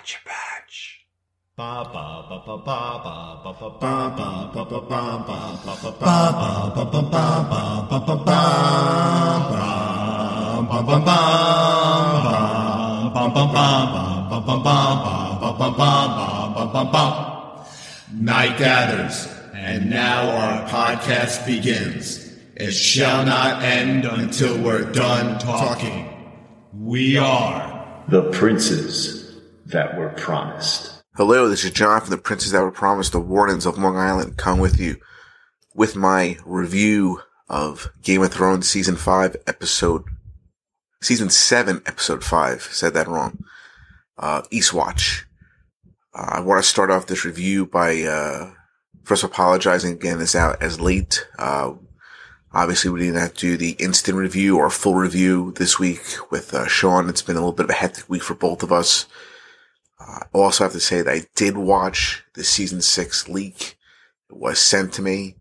Gotcha Patch. Night gathers, and now our podcast begins. It shall not end until we're done talking. We are the princes that were promised. Hello, this is John from the Princes That Were Promised, the Wardens of Long Island. Come with you with my review of Game of Thrones Season 7, Episode 5. Said that wrong. Eastwatch. I want to start off this review by first apologizing again. It's out as late. Obviously, we didn't have to do the instant review or full review this week with Sean. It's been a little bit of a hectic week for both of us. I also have to say that I did watch the Season 6 leak. It was sent to me.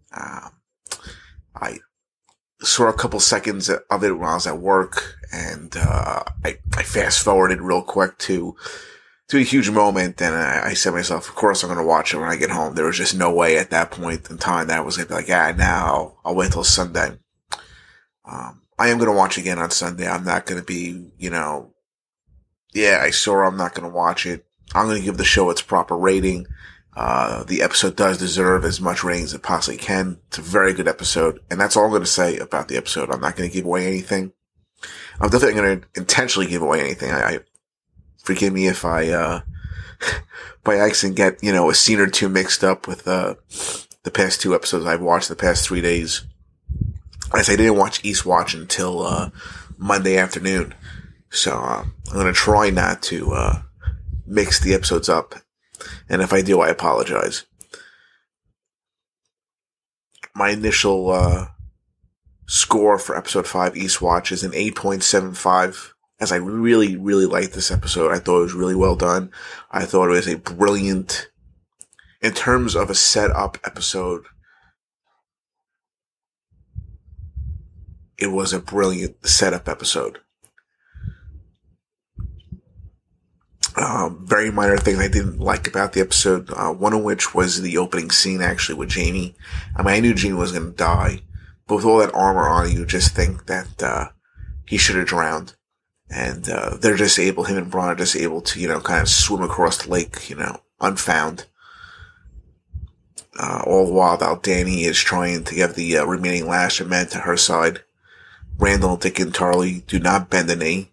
I saw a couple seconds of it when I was at work, and I fast-forwarded real quick to a huge moment, and I said to myself, of course I'm going to watch it when I get home. There was just no way at that point in time that I was going to be like, now I'll wait till Sunday. I am going to watch again on Sunday. I'm not going to be, I saw I'm not going to watch it. I'm going to give the show its proper rating. The episode does deserve as much rating as it possibly can. It's a very good episode, and that's all I'm going to say about the episode. I'm not going to give away anything. I'm definitely going to intentionally give away anything. Forgive me if I, by accident get, a scene or two mixed up with, the past two episodes I've watched the past 3 days. As I didn't watch Eastwatch until, Monday afternoon. So, I'm gonna try not to, mix the episodes up. And if I do, I apologize. My initial, score for episode 5 Eastwatch is an 8.75. As I really, really liked this episode. I thought it was really well done. I thought it was a brilliant, in terms of a setup episode, it was a brilliant setup episode. Very minor things I didn't like about the episode, one of which was the opening scene actually with Jaime. I knew Jaime was going to die, but with all that armor on, you just think that, he should have drowned. And, they're just able, him and Bronn are just able to, kind of swim across the lake, unfound. All the while Dany is trying to get the, remaining Lannister men to her side. Randall, Dick, and Tarly do not bend the knee.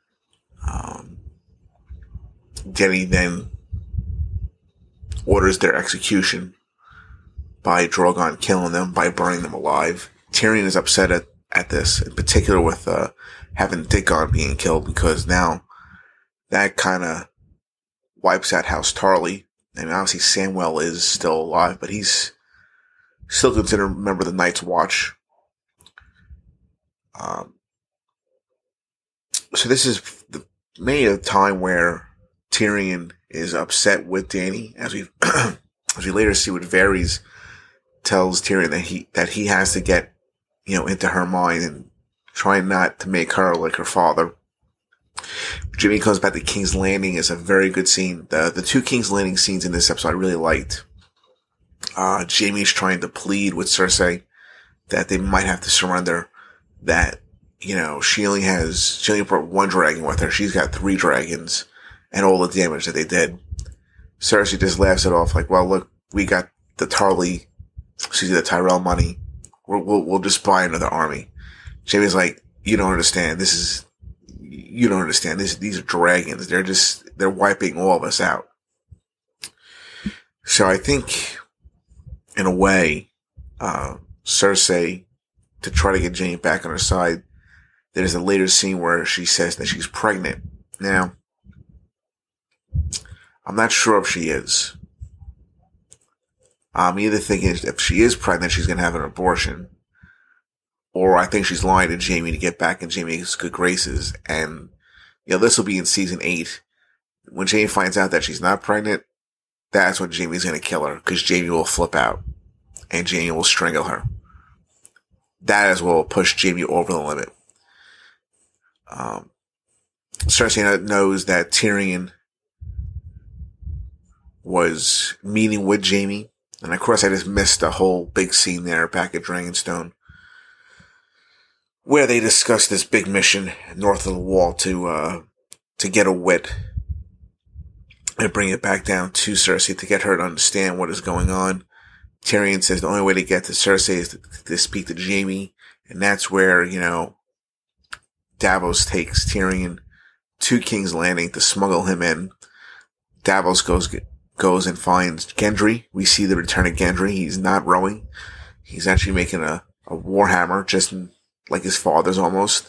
Dany then orders their execution by Drogon killing them, by burning them alive. Tyrion is upset at this, in particular with, having Dickon being killed, because now that kind of wipes out House Tarly. And obviously Samwell is still alive, but he's still considered a member of the Night's Watch. So this is maybe a time where Tyrion is upset with Dany, as we as we later see what Varys tells Tyrion that he has to get, into her mind and trying not to make her like her father. Jaime comes back to King's Landing is a very good scene. The two King's Landing scenes in this episode I really liked. Jaime's trying to plead with Cersei that they might have to surrender, that, she only brought one dragon with her. She's got 3 dragons and all the damage that they did. Cersei just laughs it off like, well, look, we got the Tyrell money. We'll just buy another army. Jaime's like, you don't understand. These are dragons. They're wiping all of us out. So I think, in a way, Cersei, to try to get Jaime back on her side, there's a later scene where she says that she's pregnant. Now, I'm not sure if she is. I'm either thinking if she is pregnant, she's going to have an abortion. Or I think she's lying to Jaime to get back in Jaime's good graces. And, this will be in season 8. When Jaime finds out that she's not pregnant, that's when Jaime's going to kill her. Because Jaime will flip out. And Jaime will strangle her. That is what will push Jaime over the limit. Cersei knows that Tyrion was meeting with Jaime. And of course, I just missed the whole big scene there back at Dragonstone, where they discussed this big mission north of the wall to get a wit and bring it back down to Cersei to get her to understand what is going on. Tyrion says the only way to get to Cersei is to speak to Jaime, and that's where, Davos takes Tyrion to King's Landing to smuggle him in. Davos goes and finds Gendry. We see the return of Gendry. He's not rowing. He's actually making a warhammer, just like his father's almost.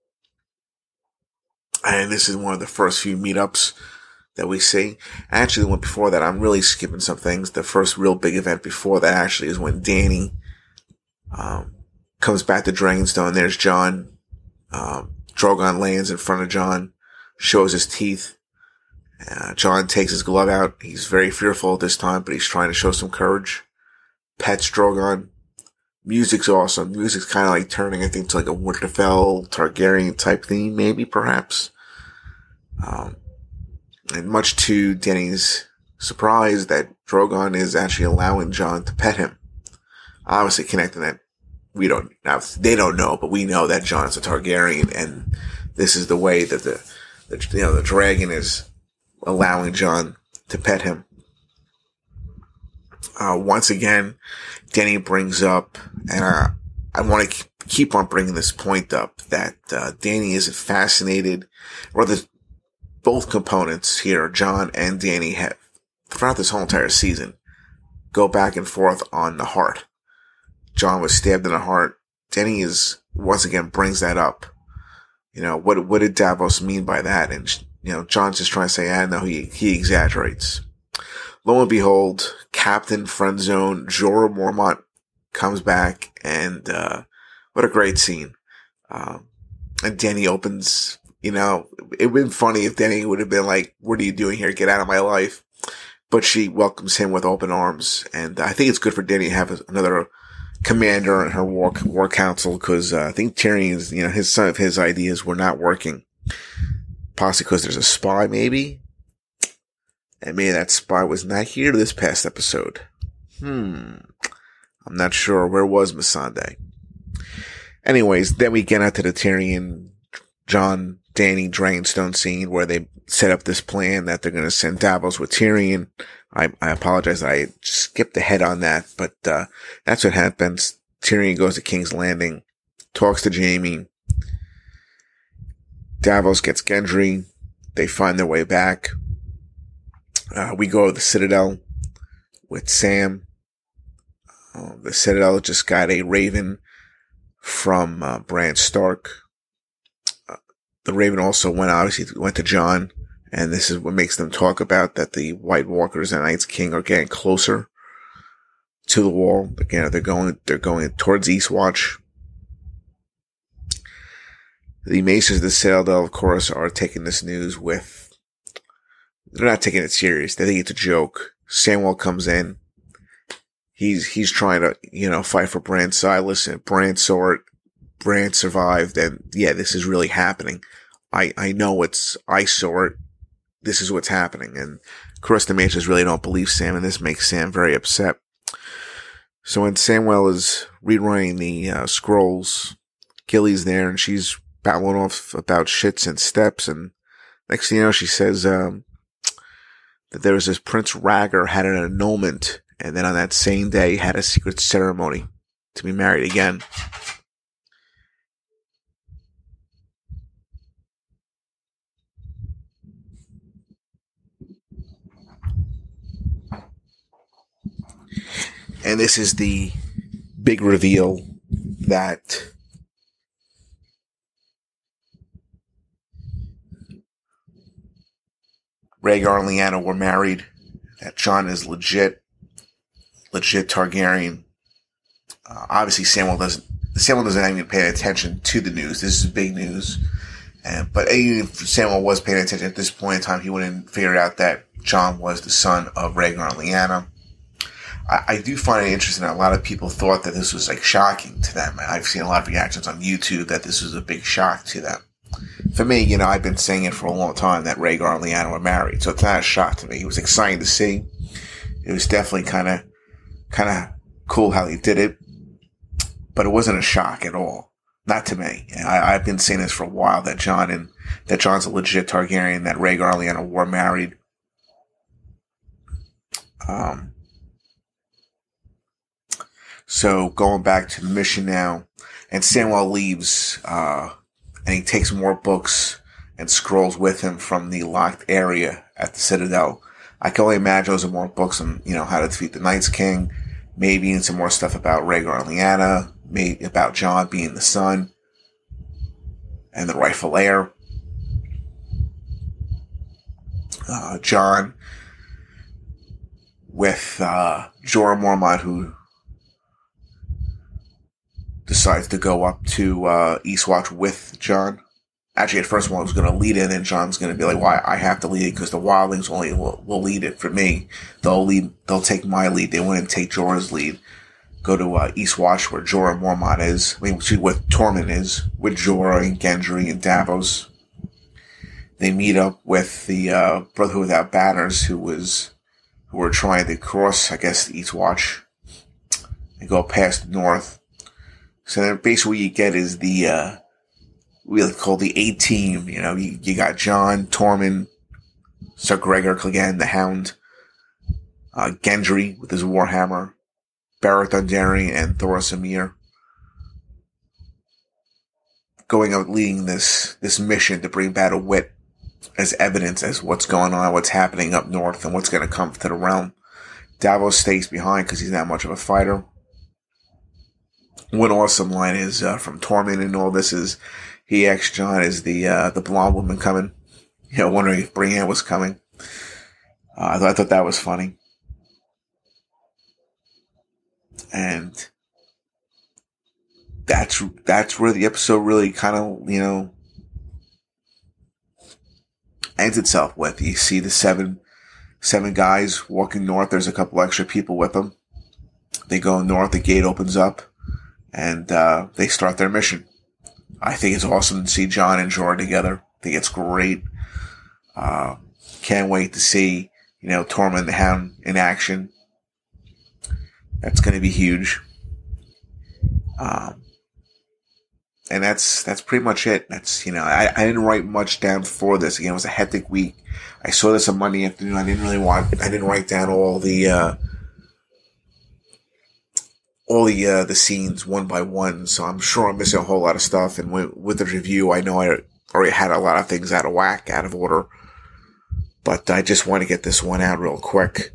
And this is one of the first few meetups that we see. Actually, the one before that, I'm really skipping some things. The first real big event before that actually is when Dany comes back to Dragonstone. There's Jon. Drogon lands in front of Jon, shows his teeth. Jon takes his glove out. He's very fearful at this time, but he's trying to show some courage. Pets Drogon. Music's awesome. Music's kind of like turning, I think, to like a Winterfell Targaryen type theme, maybe, perhaps. And much to Dany's surprise, that Drogon is actually allowing Jon to pet him. Obviously connecting that they don't know, but we know that Jon is a Targaryen, and this is the way that the dragon is allowing Jon to pet him. Once again, Dany brings up, and I want to keep on bringing this point up, that Dany is fascinated, or both components here, Jon and Dany, have, throughout this whole entire season, go back and forth on the heart. Jon was stabbed in the heart. Dany once again brings that up. What did Davos mean by that? And, Jon's just trying to say, no, he exaggerates. Lo and behold, Captain Friendzone Jorah Mormont comes back, and what a great scene. And Dany opens, it would have been funny if Dany would have been like, what are you doing here? Get out of my life. But she welcomes him with open arms. And I think it's good for Dany to have another commander in her war council, because I think Tyrion's, some of his ideas were not working. Possibly because there's a spy, maybe? And maybe that spy was not here this past episode. I'm not sure. Where was Missandei? Anyways, then we get out to the Tyrion, Jon, Dany, Dragonstone scene where they set up this plan that they're going to send Davos with Tyrion. I apologize. I skipped ahead on that, but that's what happens. Tyrion goes to King's Landing, talks to Jaime. Davos gets Gendry. They find their way back. We go to the Citadel with Sam. The Citadel just got a raven from Bran Stark. The raven also went to Jon, and this is what makes them talk about that the White Walkers and Night's King are getting closer to the wall. Again, they're going towards Eastwatch. The Maces of the Citadel, of course, are taking this news they're not taking it serious. They think it's a joke. Samwell comes in. He's trying to, fight for Bran's side. Listen, Bran saw it. Bran survived, and yeah, this is really happening. I know I saw it. This is what's happening. And of course, the Maces really don't believe Sam, and this makes Sam very upset. So when Samwell is rewriting the scrolls, Gilly's there, and she's battling off about shits and steps, and next thing you know, she says that there was this Prince Rhaegar had an annulment, and then on that same day had a secret ceremony to be married again. And this is the big reveal that Rhaegar and Lyanna were married, that Jon is legit Targaryen. Obviously, Samwell doesn't even pay attention to the news. This is big news. But even if Samwell was paying attention at this point in time, he wouldn't figure out that Jon was the son of Rhaegar and Lyanna. I do find it interesting that a lot of people thought that this was like shocking to them. I've seen a lot of reactions on YouTube that this was a big shock to them. for me, I've been saying it for a long time that Rhaegar and Lyanna were married, so it's not a shock to me. It was exciting to see. It was definitely kind of cool how he did it, but it wasn't a shock at all. Not to me. I've been saying this for a while, that Jon's a legit Targaryen, that Rhaegar and Lyanna were married. So going back to the mission now, and Samwell leaves, and he takes more books and scrolls with him from the locked area at the Citadel. I can only imagine those are more books on, how to defeat the Night's King, maybe and some more stuff about Rhaegar and Lyanna, maybe about Jon being the son and the rightful heir. Jon with Jorah Mormont, who decides to go up to Eastwatch with Jon. Actually, at first one was going to lead it, and then Jon's going to be like, "Why I have to lead it? Because the wildlings only will lead it for me. They'll take my lead. They wouldn't take Jorah's lead. Go to Eastwatch, where Jorah Mormont is. Where Tormund is, with Jorah and Gendry and Davos. They meet up with the Brotherhood Without Banners, who were trying to cross, I guess, the Eastwatch and go past the north. So then basically what you get is the we like call the A team. You got Jon, Tormund, Sir Gregor Clegane, the Hound, Gendry with his warhammer, Beric Dondarrion, and Thoros of Myr, going out leading this mission to bring Battle Wit as evidence as what's going on, what's happening up north, and what's going to come to the realm. Davos stays behind because he's not much of a fighter. One awesome line is from Tormund and all this is, he asked Jon, is the blonde woman coming? Wondering if Brienne was coming. I thought that was funny. And that's where the episode really kind of, ends itself with. You see the seven guys walking north. There's a couple extra people with them. They go north, the gate opens up, and they start their mission. I think it's awesome to see Jon and Jorah together. I think it's great. Can't wait to see, Tormund the Hound in action. That's going to be huge. And that's pretty much it. That's, I didn't write much down for this. Again, it was a hectic week. I saw this on Monday afternoon. I didn't write down all the scenes one by one. So I'm sure I'm missing a whole lot of stuff. And with the review, I know I already had a lot of things out of whack, out of order. But I just want to get this one out real quick.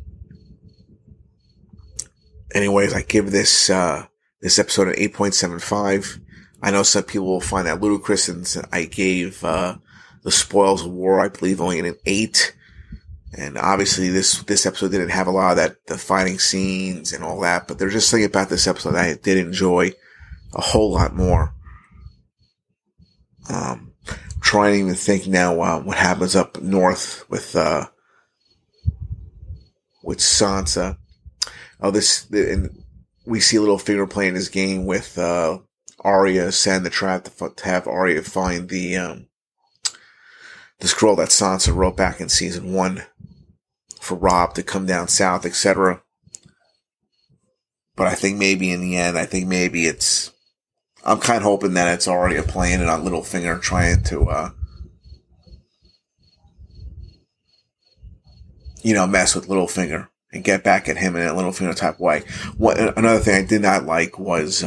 Anyways, I give this episode an 8.75. I know some people will find that ludicrous, since I gave the Spoils of War, I believe, only an 8. And obviously this episode didn't have a lot of the fighting scenes and all that, but there's just something about this episode that I did enjoy a whole lot more. Trying to even think now what happens up north with Sansa. And we see Littlefinger playing his game with Arya, setting the trap to have Arya find the scroll that Sansa wrote back in season 1 for Robb to come down south, etc. But I think maybe in the end, I'm kind of hoping that it's Arya playing it on Littlefinger, trying to mess with Littlefinger and get back at him in a Littlefinger type way. Another thing I did not like was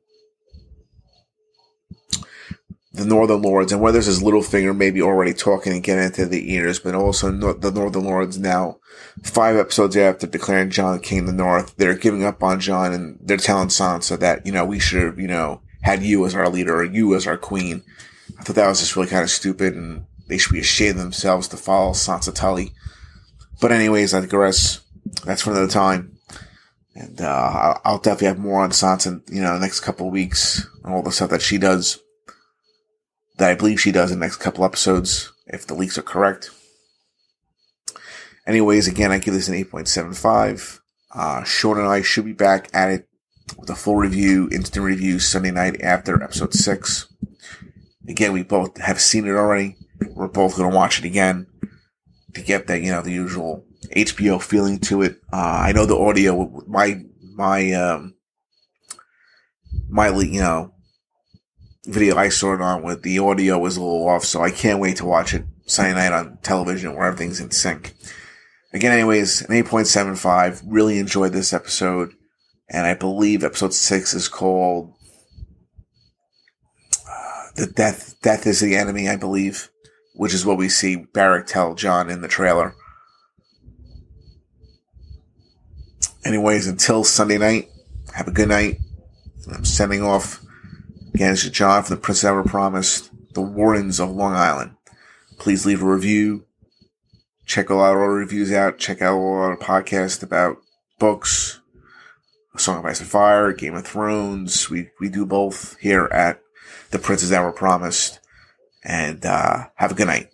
the Northern Lords, and whether this is Littlefinger maybe already talking and getting into the ears, but also the Northern Lords now, 5 episodes after declaring Jon King of the North, they're giving up on Jon, and they're telling Sansa that, we should have, had you as our leader, or you as our queen. I thought that was just really kind of stupid, and they should be ashamed of themselves to follow Sansa Tully. But anyways, I digress. That's for another time. And I'll definitely have more on Sansa, the next couple of weeks, and all the stuff that she does, that I believe she does in the next couple episodes, if the leaks are correct. Anyways, again, I give this an 8.75. Sean and I should be back at it with a full review, instant review, Sunday night after episode 6. Again, we both have seen it already. We're both going to watch it again to get that, the usual HBO feeling to it. I know the audio, my video I saw it on with the audio was a little off, so I can't wait to watch it Sunday night on television where everything's in sync. Again, anyways, an 8.75. Really enjoyed this episode. And I believe episode 6 is called The Death is the Enemy, I believe, which is what we see Barrick tell John in the trailer. Anyways, until Sunday night, have a good night. I'm sending off. Again, this is John from the Princess Ever Promised, the Wardens of Long Island. Please leave a review. Check all our reviews out. Check out all our podcasts about books, A Song of Ice and Fire, Game of Thrones. We do both here at the Princess Ever Promised. And have a good night.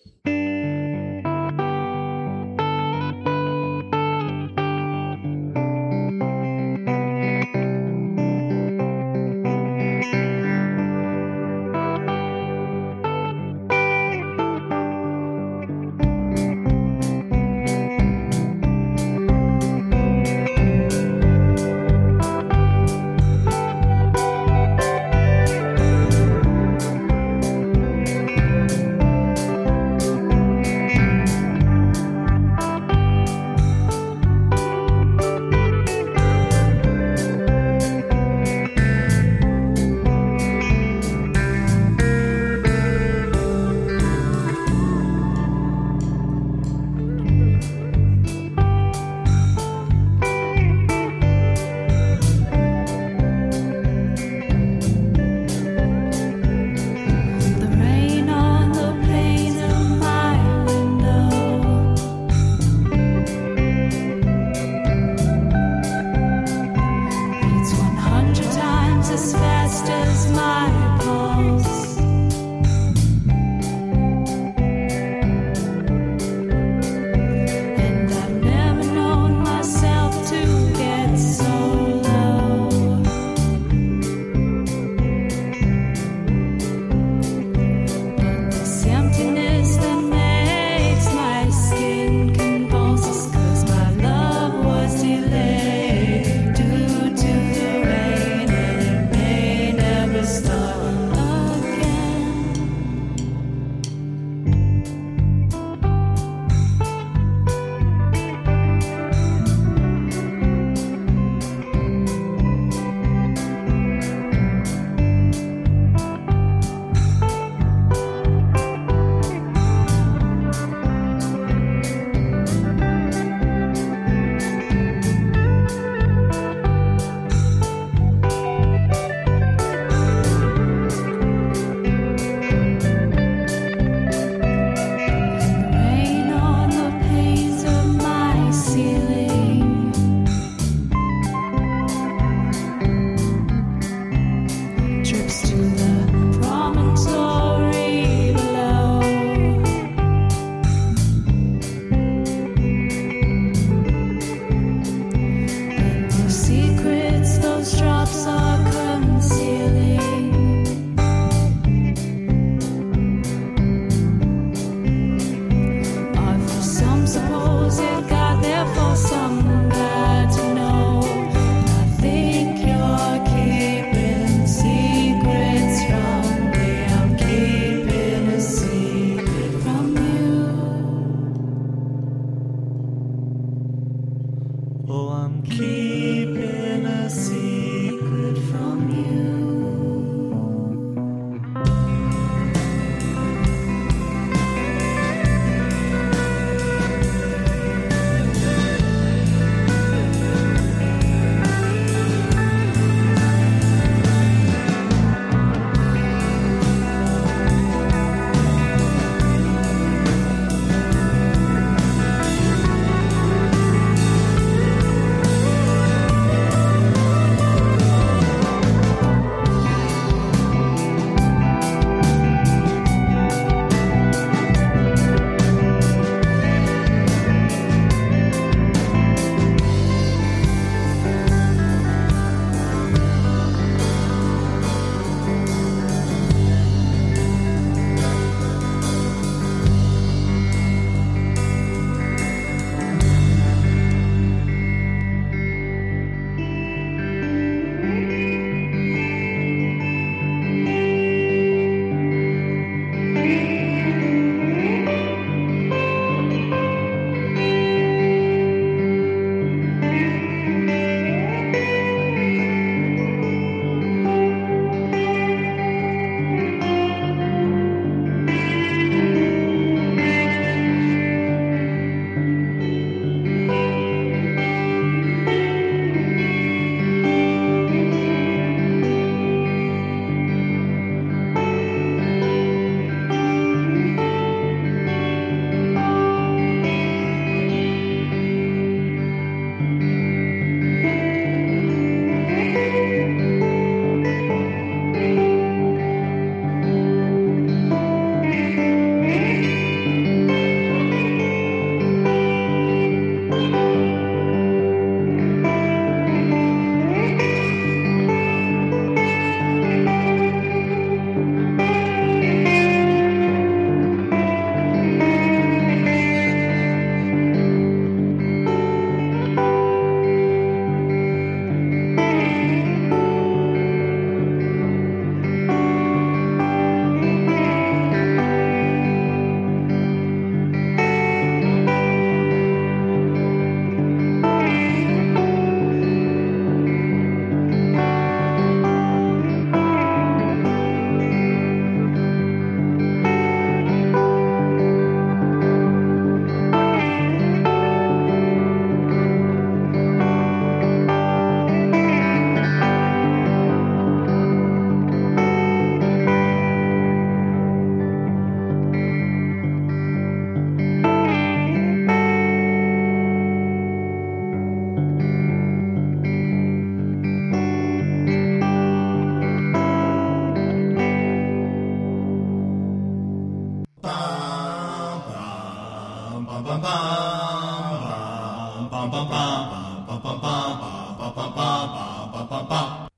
bum bum bum bum bum bum bum bum bum bum bum bum bum bum bum bum.